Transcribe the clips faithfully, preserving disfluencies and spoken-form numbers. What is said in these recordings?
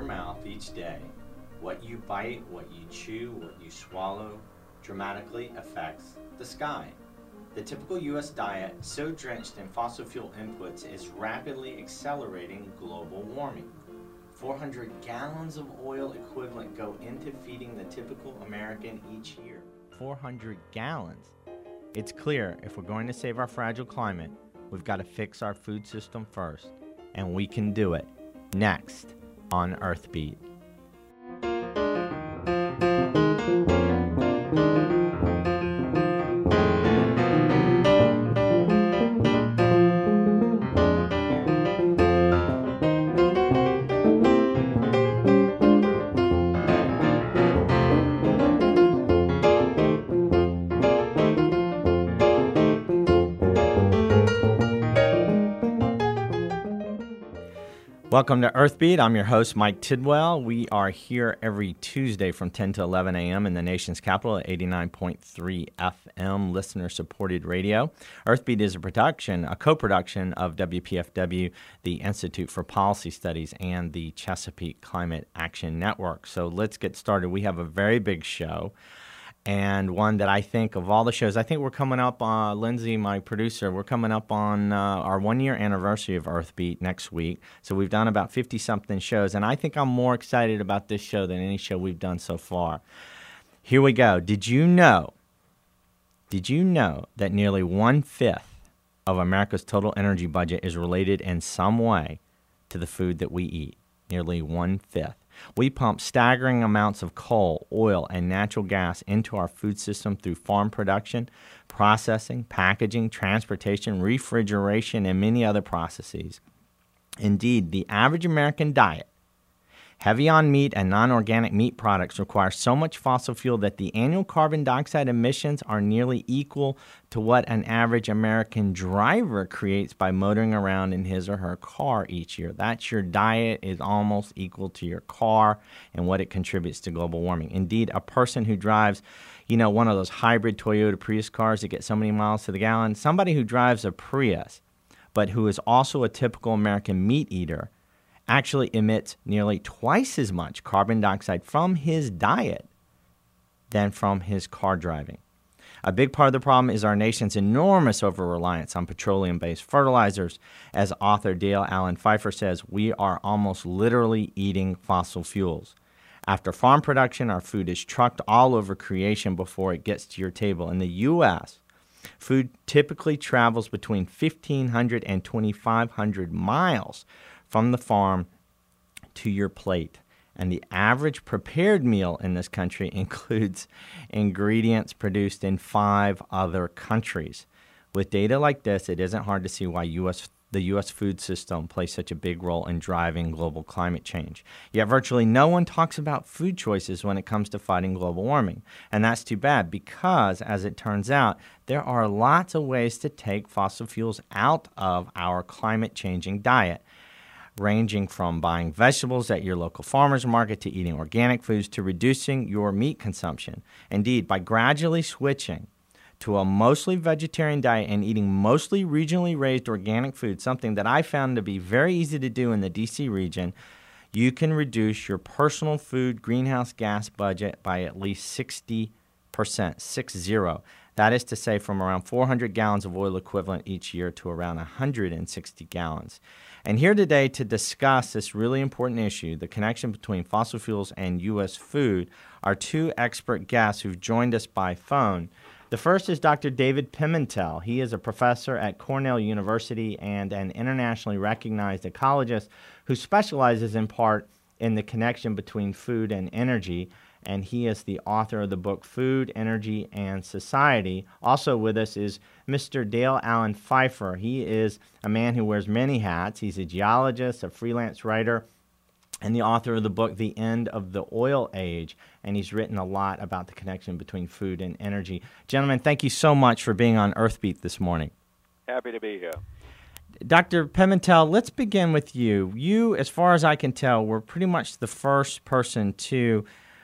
mouth each day, what you bite, what you chew, what you swallow, dramatically affects the sky. The typical U S diet, so drenched in fossil fuel inputs, is rapidly accelerating global warming. four hundred gallons of oil equivalent go into feeding the typical American each year. four hundred gallons. It's clear if we're going to save our fragile climate, we've got to fix our food system first, and we can do it. Next on Earthbeat. Welcome to Earthbeat. I'm your host, Mike Tidwell. We are here every Tuesday from ten to eleven a.m. in the nation's capital at eighty-nine point three F M, listener-supported radio. Earthbeat is a production, a co-production of W P F W, the Institute for Policy Studies, and the Chesapeake Climate Action Network. So let's get started. We have a very big show. And one that I think of all the shows, I think we're coming up, uh, Lindsay, my producer, we're coming up on uh, our one-year anniversary of Earthbeat next week. So we've done about fifty-something shows, and I think I'm more excited about this show than any show we've done so far. Here we go. Did you know, did you know that nearly one-fifth of America's total energy budget is related in some way to the food that we eat? Nearly one-fifth. We pump staggering amounts of coal, oil, and natural gas into our food system through farm production, processing, packaging, transportation, refrigeration, and many other processes. Indeed, the average American diet, heavy on meat and non-organic meat products, requires so much fossil fuel that the annual carbon dioxide emissions are nearly equal to what an average American driver creates by motoring around in his or her car each year. That's your diet is almost equal to your car and what it contributes to global warming. Indeed, a person who drives, you know, one of those hybrid Toyota Prius cars that get so many miles to the gallon, somebody who drives a Prius, but who is also a typical American meat eater, actually emits nearly twice as much carbon dioxide from his diet than from his car driving. A big part of the problem is our nation's enormous over-reliance on petroleum-based fertilizers. As author Dale Allen Pfeiffer says, we are almost literally eating fossil fuels. After farm production, our food is trucked all over creation before it gets to your table. In the U S, food typically travels between fifteen hundred and twenty-five hundred miles from the farm to your plate. And the average prepared meal in this country includes ingredients produced in five other countries. With data like this, it isn't hard to see why U S the U S food system plays such a big role in driving global climate change. Yet virtually no one talks about food choices when it comes to fighting global warming. And that's too bad because, as it turns out, there are lots of ways to take fossil fuels out of our climate-changing diet, ranging from buying vegetables at your local farmer's market to eating organic foods to reducing your meat consumption. Indeed, by gradually switching to a mostly vegetarian diet and eating mostly regionally raised organic food, something that I found to be very easy to do in the D C region, you can reduce your personal food greenhouse gas budget by at least sixty percent, six zero. That is to say, from around four hundred gallons of oil equivalent each year to around one hundred sixty gallons. And here today to discuss this really important issue, the connection between fossil fuels and U S food, are two expert guests who've joined us by phone. The first is Doctor David Pimentel. He is a professor at Cornell University and an internationally recognized ecologist who specializes in part in the connection between food and energy. And he is the author of the book Food, Energy, and Society. Also with us is Mister Dale Allen Pfeiffer. He is a man who wears many hats. He's a geologist, a freelance writer, and the author of the book The End of the Oil Age. And he's written a lot about the connection between food and energy. Gentlemen, thank you so much for being on Earthbeat this morning. Happy to be here. Doctor Pimentel, let's begin with you. You, as far as I can tell, were pretty much the first person to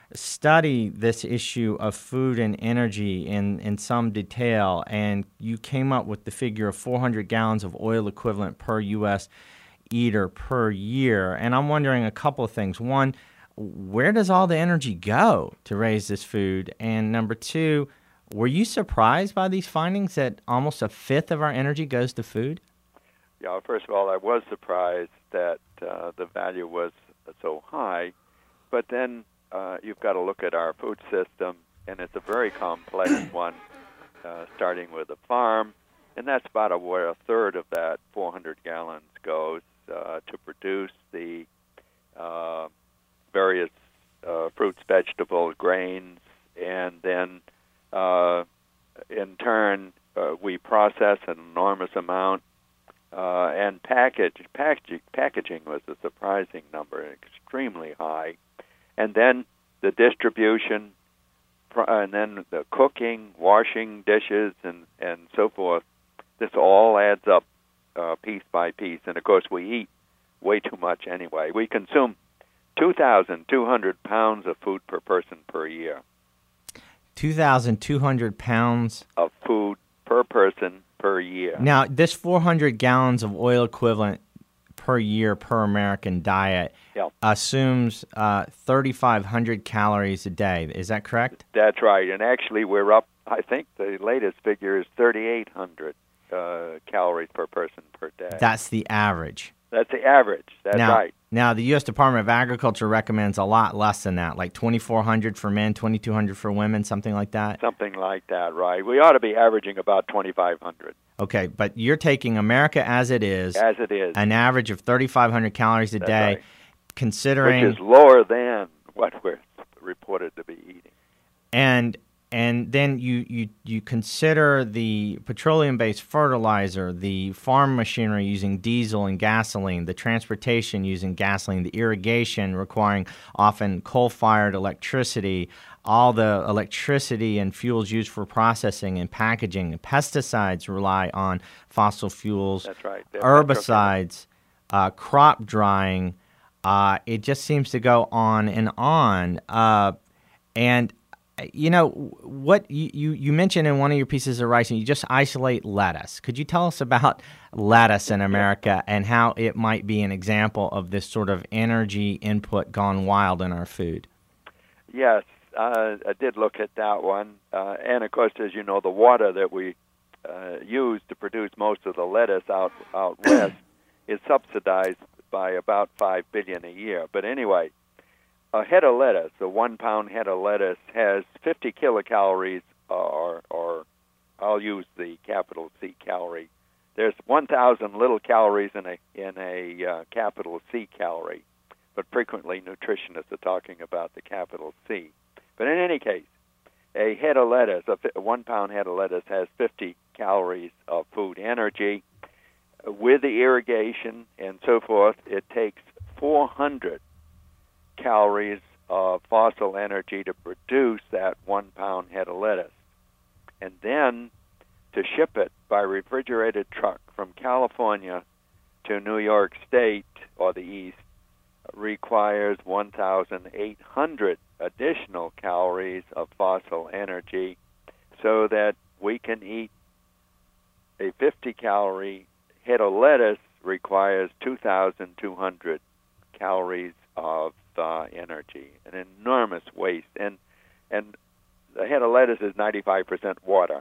study this issue of food and energy in, in some detail, and you came up with the figure of four hundred gallons of oil equivalent per U S eater per year. And I'm wondering a couple of things. One, where does all the energy go to raise this food? And number two, were you surprised by these findings that almost a fifth of our energy goes to food? Yeah, first of all, I was surprised that uh, the value was so high. But then uh, you've got to look at our food system, and it's a very complex one, uh, starting with a farm. And that's about a, where a third of that four hundred gallons goes uh, to produce the uh, various uh, fruits, vegetables, grains, and then uh, in turn uh, we process an enormous amount uh, and package. Packaging, packaging was a surprising number, extremely high, and then the distribution, and then the cooking, washing dishes, and, and so forth. This all adds up uh, piece by piece, and of course we eat way too much anyway. We consume two thousand two hundred pounds of food per person per year. two thousand two hundred pounds of food per person per year. Now, this four hundred gallons of oil equivalent per year per American diet yep. assumes uh, thirty-five hundred calories a day. Is that correct? That's right, and actually we're up, I think the latest figure is thirty-eight hundred. Uh, calories per person per day. That's the average. That's the average. That's now, right. Now, the U S Department of Agriculture recommends a lot less than that, like twenty-four hundred for men, twenty-two hundred for women, something like that? Something like that, right. We ought to be averaging about twenty-five hundred. Okay, but you're taking America as it is. As it is. An average of thirty-five hundred calories a That's day, right. considering... Which is lower than what we're reported to be eating. And... And then you, you, you consider the petroleum-based fertilizer, the farm machinery using diesel and gasoline, the transportation using gasoline, the irrigation requiring often coal-fired electricity, all the electricity and fuels used for processing and packaging. And pesticides rely on fossil fuels. That's right. They're herbicides, uh, crop drying. Uh, it just seems to go on and on. Uh, and... You know, what you, you, you mentioned in one of your pieces of writing, you just isolate lettuce. Could you tell us about lettuce in America and how it might be an example of this sort of energy input gone wild in our food? Yes, uh, I did look at that one. Uh, and, of course, as you know, the water that we uh, use to produce most of the lettuce out, out west is subsidized by about five billion dollars a year. But anyway... A head of lettuce, a one-pound head of lettuce, has fifty kilocalories, or, or I'll use the capital C calorie. There's one thousand little calories in a in a uh, capital C calorie, but frequently nutritionists are talking about the capital C. But in any case, a head of lettuce, a, a one-pound head of lettuce, has fifty calories of food energy. With the irrigation and so forth, it takes four hundred calories of fossil energy to produce that one pound head of lettuce. And then to ship it by refrigerated truck from California to New York State or the East requires one thousand eight hundred additional calories of fossil energy so that we can eat a fifty calorie head of lettuce requires two thousand two hundred calories of uh, energy, an enormous waste. And and the head of lettuce is ninety-five percent water.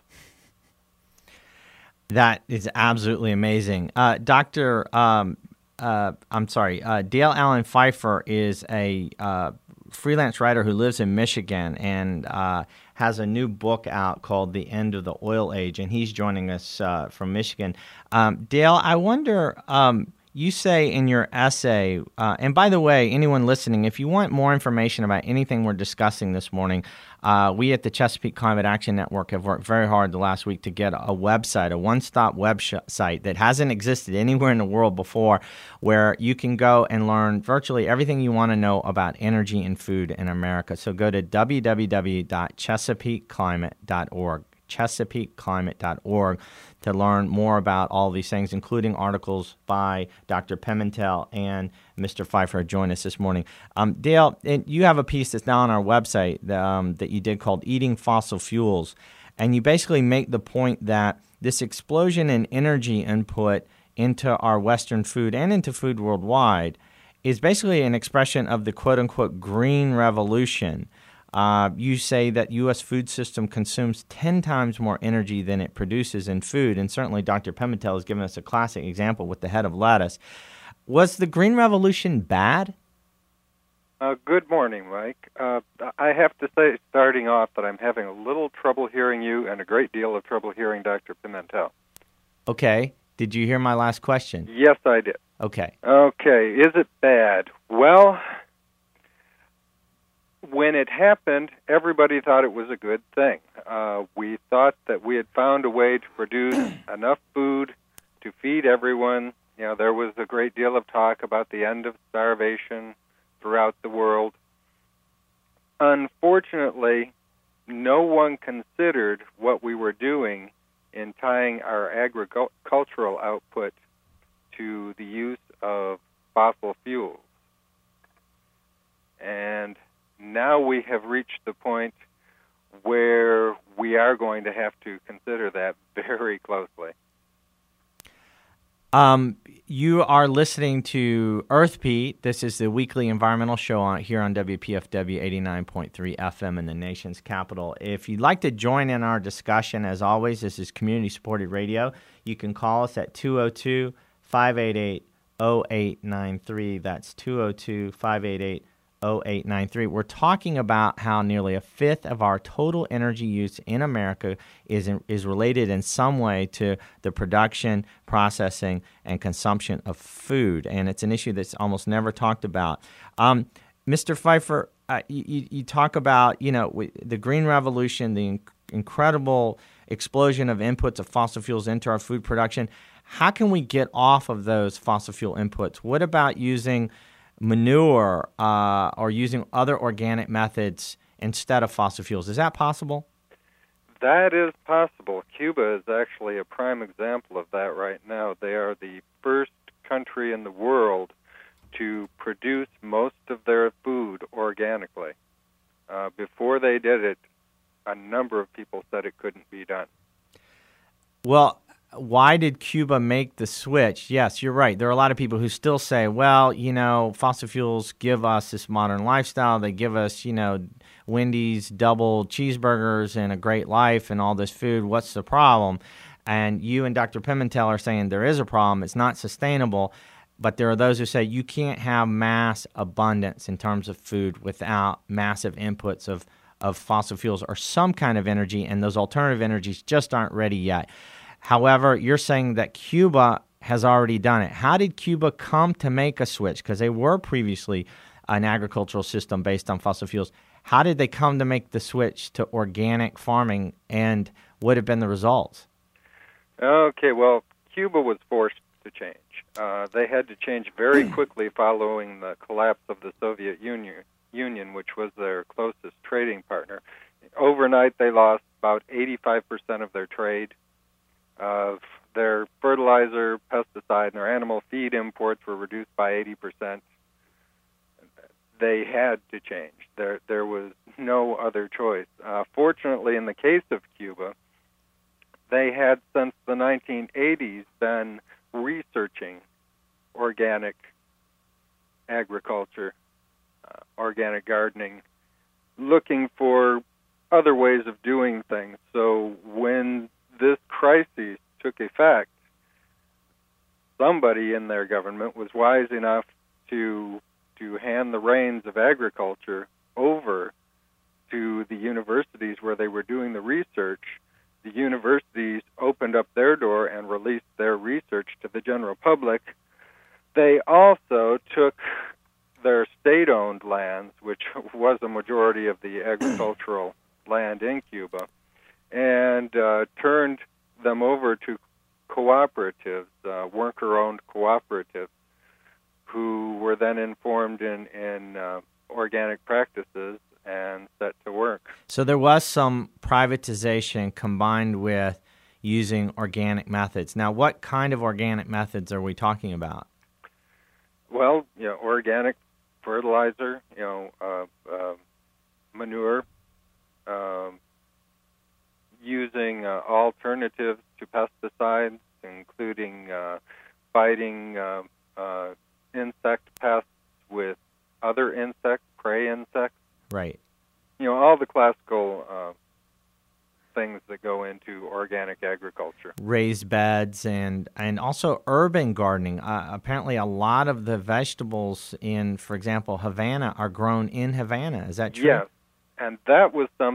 That is absolutely amazing. Uh, Doctor, um, uh, I'm sorry, uh, Dale Allen Pfeiffer is a uh, freelance writer who lives in Michigan and uh, has a new book out called The End of the Oil Age, and he's joining us uh, from Michigan. Um, Dale, I wonder... Um, You say in your essay, uh, and by the way, anyone listening, if you want more information about anything we're discussing this morning, uh, we at the Chesapeake Climate Action Network have worked very hard the last week to get a website, a one-stop website that hasn't existed anywhere in the world before, where you can go and learn virtually everything you want to know about energy and food in America. So go to w w w dot chesapeake climate dot org. chesapeake climate dot org to learn more about all these things, including articles by Doctor Pimentel and Mister Pfeiffer join us this morning. Um, Dale, you have a piece that's now on our website um, that you did called Eating Fossil Fuels, and you basically make the point that this explosion in energy input into our Western food and into food worldwide is basically an expression of the quote-unquote green revolution. Uh, you say that U S food system consumes ten times more energy than it produces in food, and certainly Doctor Pimentel has given us a classic example with the head of lettuce. Was the green revolution bad? Uh, good morning, Mike. Uh, I have to say, starting off, that I'm having a little trouble hearing you and a great deal of trouble hearing Doctor Pimentel. Okay. Did you hear my last question? Yes, I did. Okay. Okay. Is it bad? Well, when it happened, everybody thought it was a good thing. Uh, we thought that we had found a way to produce enough food to feed everyone. You know, there was a great deal of talk about the end of starvation throughout the world. Unfortunately, no one considered what we were doing in tying our agricultural output to the use of fossil fuels. And now we have reached the point where we are going to have to consider that very closely. Um, you are listening to Earth Beat. This is the weekly environmental show on, here on W P F W eighty-nine point three F M in the nation's capital. If you'd like to join in our discussion, as always, this is community-supported radio. You can call us at two oh two, five eight eight, oh eight nine three. That's two oh two, five eight eight, oh eight nine three. We're talking about how nearly a fifth of our total energy use in America is in, is related in some way to the production, processing, and consumption of food, and it's an issue that's almost never talked about. Um, Mister Pfeiffer, uh, you, you talk about you know we, the green revolution, the inc- incredible explosion of inputs of fossil fuels into our food production. How can we get off of those fossil fuel inputs? What about using manure uh, or using other organic methods instead of fossil fuels? Is that possible? That is possible. Cuba is actually a prime example of that right now. They are the first country in the world to produce most of their food organically. Uh, before they did it, a number of people said it couldn't be done. Well, why did Cuba make the switch? Yes, you're right. There are a lot of people who still say, well, you know, fossil fuels give us this modern lifestyle. They give us, you know, Wendy's double cheeseburgers and a great life and all this food. What's the problem? And you and Doctor Pimentel are saying there is a problem. It's not sustainable. But there are those who say you can't have mass abundance in terms of food without massive inputs of, of fossil fuels or some kind of energy, and those alternative energies just aren't ready yet. However, you're saying that Cuba has already done it. How did Cuba come to make a switch? Because they were previously an agricultural system based on fossil fuels. How did they come to make the switch to organic farming, and what have been the results? Okay, well, Cuba was forced to change. Uh, they had to change very quickly following the collapse of the Soviet Union, Union, which was their closest trading partner. Overnight, they lost about eighty-five percent of their trade. Uh, their fertilizer, pesticide, and their animal feed imports were reduced by eighty percent. They had to change. There, there was no other choice. Uh, fortunately, in the case of Cuba, they had since the nineteen eighties been researching organic agriculture, uh, organic gardening, looking for other ways of doing things. So when this crisis took effect, somebody in their government was wise enough to to hand the reins of agriculture over to the universities where they were doing the research. The universities opened up their door and released their research to the general public. They also took their state-owned lands, which was a majority of the agricultural land in Cuba, and uh, turned them over to cooperatives, uh, worker-owned cooperatives, who were then informed in, in uh, organic practices and set to work. So there was some privatization combined with using organic methods. Now, what kind of organic methods are we talking about? Well, you know, organic fertilizer, you know, uh, uh, manure, um, using uh, alternatives to pesticides, including uh, fighting uh, uh, insect pests with other insects, prey insects. Right. You know, all the classical uh, things that go into organic agriculture. Raised beds and and also urban gardening. Uh, apparently, a lot of the vegetables in, for example, Havana are grown in Havana. Is that true? Yes, and that was something